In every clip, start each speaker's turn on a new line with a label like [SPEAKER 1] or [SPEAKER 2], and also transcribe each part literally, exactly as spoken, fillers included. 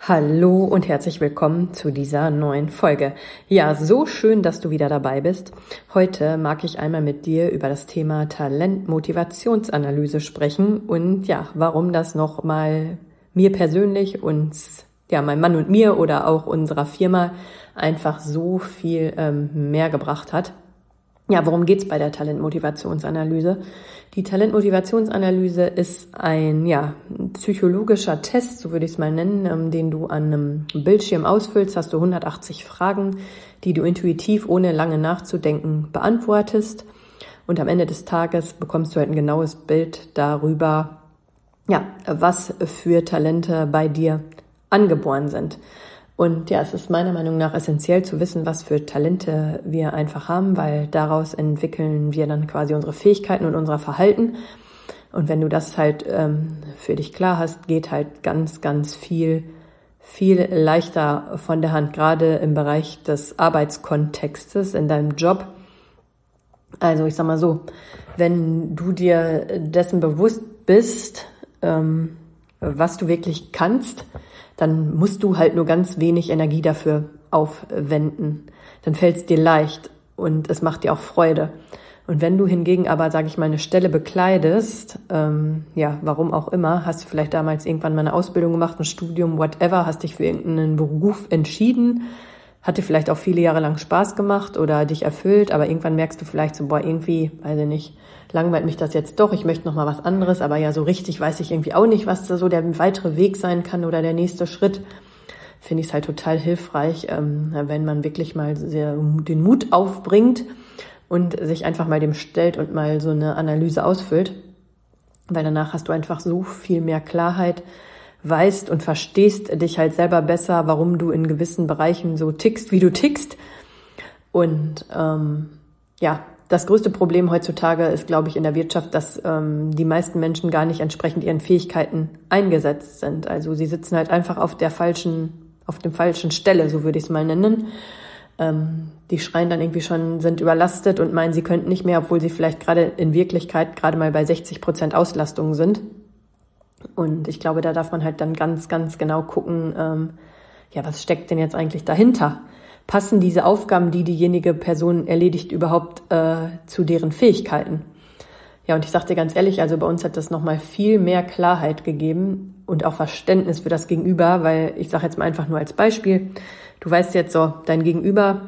[SPEAKER 1] Hallo und herzlich willkommen zu dieser neuen Folge. Ja, so schön, dass du wieder dabei bist. Heute mag ich einmal mit dir über das Thema Talent-Motivationsanalyse sprechen und ja, warum das nochmal mir persönlich und ja, meinem Mann und mir oder auch unserer Firma einfach so viel ähm, mehr gebracht hat. Ja, worum geht's bei der Talentmotivationsanalyse? Die Talentmotivationsanalyse ist ein ja psychologischer Test, so würde ich es mal nennen, ähm, den du an einem Bildschirm ausfüllst. Hast du hundertachtzig Fragen, die du intuitiv, ohne lange nachzudenken, beantwortest. Und am Ende des Tages bekommst du halt ein genaues Bild darüber, ja, was für Talente bei dir angeboren sind. Und ja, es ist meiner Meinung nach essentiell zu wissen, was für Talente wir einfach haben, weil daraus entwickeln wir dann quasi unsere Fähigkeiten und unser Verhalten. Und wenn du das halt ähm, für dich klar hast, geht halt ganz, ganz viel, viel leichter von der Hand, gerade im Bereich des Arbeitskontextes, in deinem Job. Also ich sag mal so, wenn du dir dessen bewusst bist, ähm, was du wirklich kannst, dann musst du halt nur ganz wenig Energie dafür aufwenden. Dann fällt es dir leicht und es macht dir auch Freude. Und wenn du hingegen aber, sage ich mal, eine Stelle bekleidest, ähm, ja, warum auch immer, hast du vielleicht damals irgendwann mal eine Ausbildung gemacht, ein Studium, whatever, hast dich für irgendeinen Beruf entschieden, hat dir vielleicht auch viele Jahre lang Spaß gemacht oder dich erfüllt, aber irgendwann merkst du vielleicht so, boah, irgendwie, weiß ich nicht, langweilt mich das jetzt doch, ich möchte noch mal was anderes, aber ja, so richtig weiß ich irgendwie auch nicht, was da so der weitere Weg sein kann oder der nächste Schritt. Finde ich es halt total hilfreich, ähm, wenn man wirklich mal sehr den Mut aufbringt und sich einfach mal dem stellt und mal so eine Analyse ausfüllt, weil danach hast du einfach so viel mehr Klarheit, weißt und verstehst dich halt selber besser, warum du in gewissen Bereichen so tickst, wie du tickst. Und ähm, ja, das größte Problem heutzutage ist, glaube ich, in der Wirtschaft, dass ähm, die meisten Menschen gar nicht entsprechend ihren Fähigkeiten eingesetzt sind. Also sie sitzen halt einfach auf der falschen, auf dem falschen Stelle, so würde ich es mal nennen. Ähm, die schreien dann irgendwie schon, sind überlastet und meinen, sie könnten nicht mehr, obwohl sie vielleicht gerade in Wirklichkeit gerade mal bei sechzig Prozent Auslastung sind. Und ich glaube, da darf man halt dann ganz, ganz genau gucken, ähm, ja, was steckt denn jetzt eigentlich dahinter? Passen diese Aufgaben, die diejenige Person erledigt, überhaupt äh, zu deren Fähigkeiten? Ja, und ich sage dir ganz ehrlich, also bei uns hat das nochmal viel mehr Klarheit gegeben und auch Verständnis für das Gegenüber, weil ich sage jetzt mal einfach nur als Beispiel, du weißt jetzt so, dein Gegenüber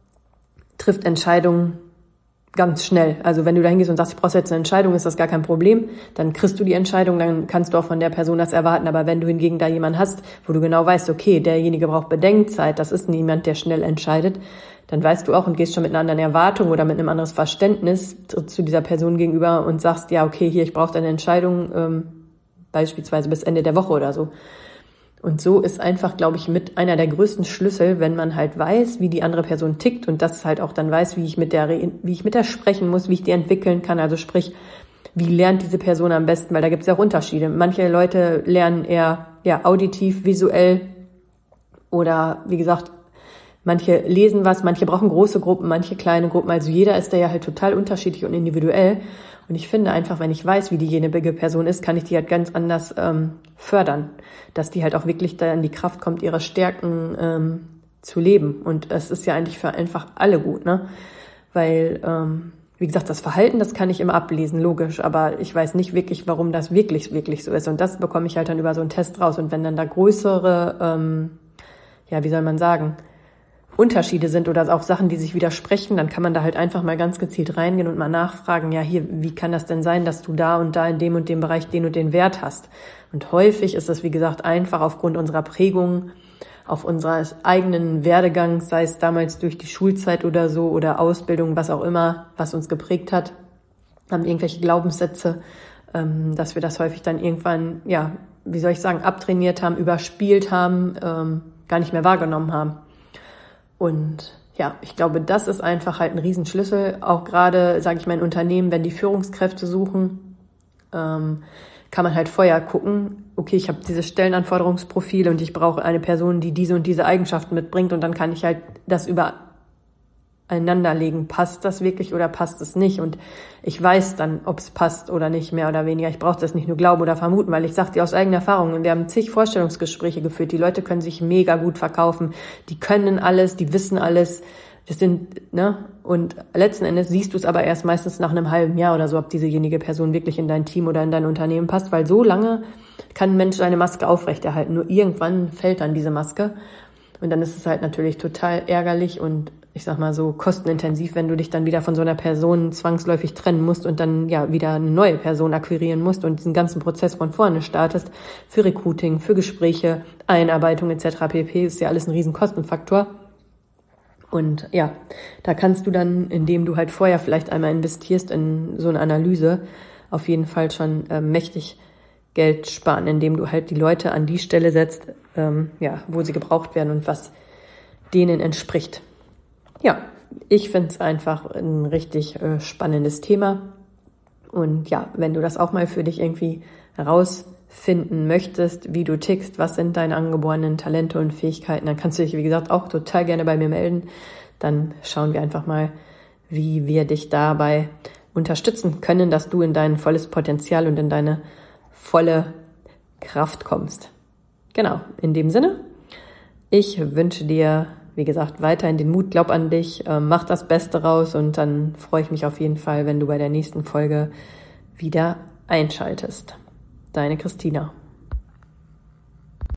[SPEAKER 1] trifft Entscheidungen ganz schnell. Also wenn du da hingehst und sagst, ich brauche jetzt eine Entscheidung, ist das gar kein Problem. Dann kriegst du die Entscheidung, dann kannst du auch von der Person das erwarten. Aber wenn du hingegen da jemanden hast, wo du genau weißt, okay, derjenige braucht Bedenkzeit, das ist niemand, der schnell entscheidet, dann weißt du auch und gehst schon mit einer anderen Erwartung oder mit einem anderes Verständnis zu dieser Person gegenüber und sagst, ja, okay, hier, ich brauche deine Entscheidung, ähm, beispielsweise bis Ende der Woche oder so. Und so ist einfach, glaube ich, mit einer der größten Schlüssel, wenn man halt weiß, wie die andere Person tickt und das halt auch dann weiß, wie ich mit der, wie ich mit der sprechen muss, wie ich die entwickeln kann. Also sprich, wie lernt diese Person am besten? Weil da gibt es ja auch Unterschiede. Manche Leute lernen eher, ja, auditiv, visuell oder, wie gesagt, manche lesen was, manche brauchen große Gruppen, manche kleine Gruppen. Also jeder ist da ja halt total unterschiedlich und individuell. Und ich finde einfach, wenn ich weiß, wie diejenige Person ist, kann ich die halt ganz anders ähm, fördern, dass die halt auch wirklich da in die Kraft kommt, ihre Stärken ähm, zu leben. Und es ist ja eigentlich für einfach alle gut, ne? Weil, ähm, wie gesagt, das Verhalten, das kann ich immer ablesen, logisch, aber ich weiß nicht wirklich, warum das wirklich, wirklich so ist. Und das bekomme ich halt dann über so einen Test raus. Und wenn dann da größere, ähm, ja, wie soll man sagen, Unterschiede sind oder auch Sachen, die sich widersprechen, dann kann man da halt einfach mal ganz gezielt reingehen und mal nachfragen, ja hier, wie kann das denn sein, dass du da und da in dem und dem Bereich den und den Wert hast? Und häufig ist das, wie gesagt, einfach aufgrund unserer Prägung, auf unseres eigenen Werdegangs, sei es damals durch die Schulzeit oder so oder Ausbildung, was auch immer, was uns geprägt hat, haben irgendwelche Glaubenssätze, ähm, dass wir das häufig dann irgendwann, ja, wie soll ich sagen, abtrainiert haben, überspielt haben, ähm, gar nicht mehr wahrgenommen haben. Und ja, ich glaube, das ist einfach halt ein Riesenschlüssel. Auch gerade, sage ich mal, in Unternehmen, wenn die Führungskräfte suchen, ähm, kann man halt vorher gucken, okay, ich habe dieses Stellenanforderungsprofil und ich brauche eine Person, die diese und diese Eigenschaften mitbringt und dann kann ich halt das über einander legen. Passt das wirklich oder passt es nicht? Und ich weiß dann, ob es passt oder nicht, mehr oder weniger. Ich brauche das nicht nur glauben oder vermuten, weil ich sage dir aus eigener Erfahrung, wir haben zig Vorstellungsgespräche geführt. Die Leute können sich mega gut verkaufen. Die können alles, die wissen alles. Das sind, ne? Und letzten Endes siehst du es aber erst meistens nach einem halben Jahr oder so, ob diesejenige Person wirklich in dein Team oder in dein Unternehmen passt, weil so lange kann ein Mensch seine Maske aufrechterhalten. Nur irgendwann fällt dann diese Maske. Und dann ist es halt natürlich total ärgerlich und ich sag mal so kostenintensiv, wenn du dich dann wieder von so einer Person zwangsläufig trennen musst und dann ja wieder eine neue Person akquirieren musst und diesen ganzen Prozess von vorne startest. Für Recruiting, für Gespräche, Einarbeitung et cetera pp. Ist ja alles ein riesen Kostenfaktor. Und ja, da kannst du dann, indem du halt vorher vielleicht einmal investierst in so eine Analyse, auf jeden Fall schon äh, mächtig Geld sparen, indem du halt die Leute an die Stelle setzt, ähm, ja, wo sie gebraucht werden und was denen entspricht. Ja, ich finde es einfach ein richtig äh, spannendes Thema. Und ja, wenn du das auch mal für dich irgendwie herausfinden möchtest, wie du tickst, was sind deine angeborenen Talente und Fähigkeiten, dann kannst du dich, wie gesagt, auch total gerne bei mir melden. Dann schauen wir einfach mal, wie wir dich dabei unterstützen können, dass du in dein volles Potenzial und in deine volle Kraft kommst. Genau, in dem Sinne, ich wünsche dir, wie gesagt, weiterhin den Mut, glaub an dich, äh, mach das Beste raus und dann freue ich mich auf jeden Fall, wenn du bei der nächsten Folge wieder einschaltest. Deine Christina.